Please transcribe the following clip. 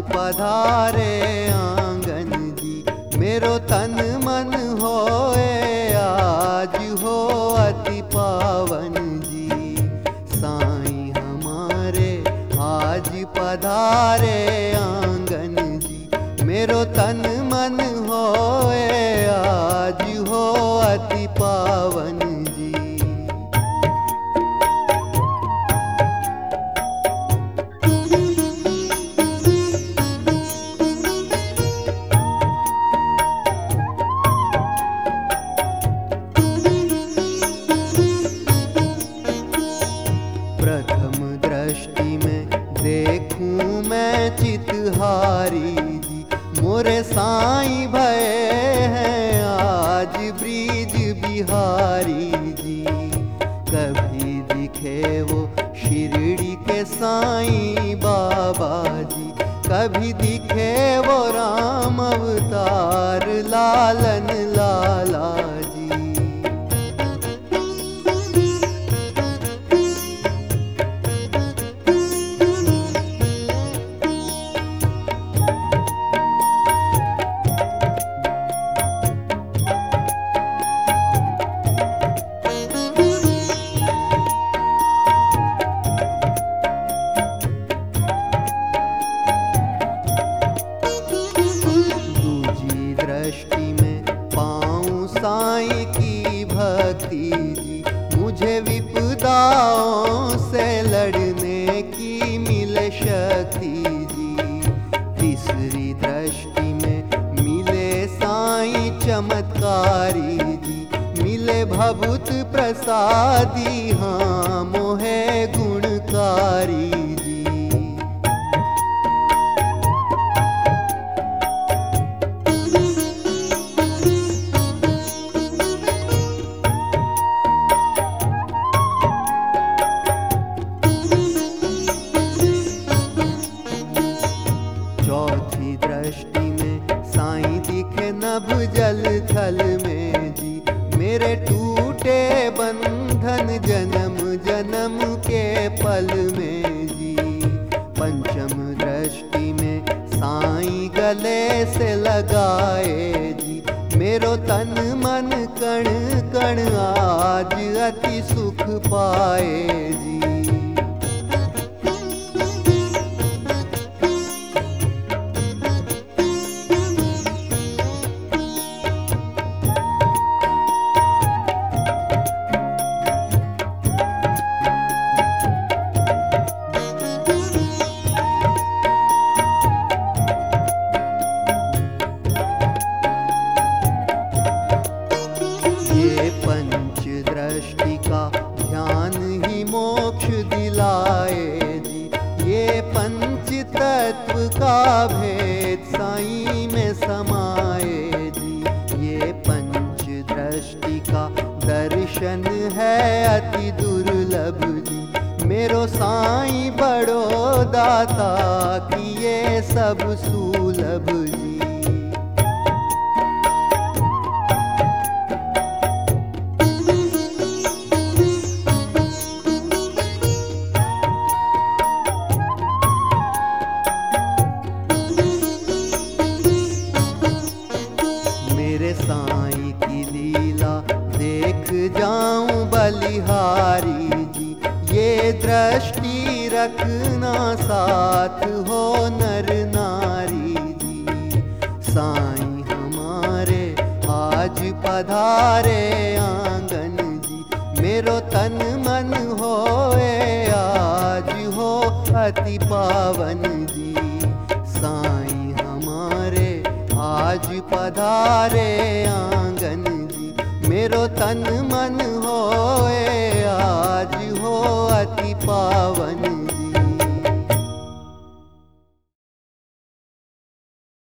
पधारे आंगन जी। मेरो तन मन होए आज हो अति पावन जी। साईं हमारे आज पधारे आंगन जी। मेरो तन मन होए आज हो अति पावन जी। प्रथम दृष्टि में देखूं मैं चितहारी जी। मोरे साईं भये हैं आज ब्रिज बिहारी जी। कभी दिखे वो शिरडी के साईं बाबा जी। कभी दिखे वो राम अवतार लालन लाला जी। दृष्टि में पाऊं साईं की भक्ति जी। मुझे विपदाओं से लड़ने की मिले शक्ति जी। तीसरी दृष्टि में मिले साईं चमत्कारी जी। मिले भभूत प्रसादी हाँ मोहे गुणकारी जी। चौथी दृष्टि में साईं दिखे नभ जल थल में जी। मेरे टूटे बंधन जन्म जन्म के पल में जी। पंचम दृष्टि में साईं गले से लगाए जी। मेरो तन मन कण कण आज अति सुख पाए जी। ये पंच दृष्टि का ध्यान ही मोक्ष दिलाए जी। ये पंच तत्व का भेद साईं में समाए जी। ये पंच दृष्टि का दर्शन है अति दुर्लभ जी। मेरो साईं बड़ो दाता किए सब सुलभ जी। मेरे साईं की लीला देख जाऊं बलिहारी जी। ये दृष्टि रखना साथ हो नर नारी जी। साईं हमारे आज पधारे आंगन जी। मेरो तन मन होए आज हो अति पावन जी। साईं हमारे आज पधारे आंगन जी। मेरो तन मन होए आज हो अति पावन।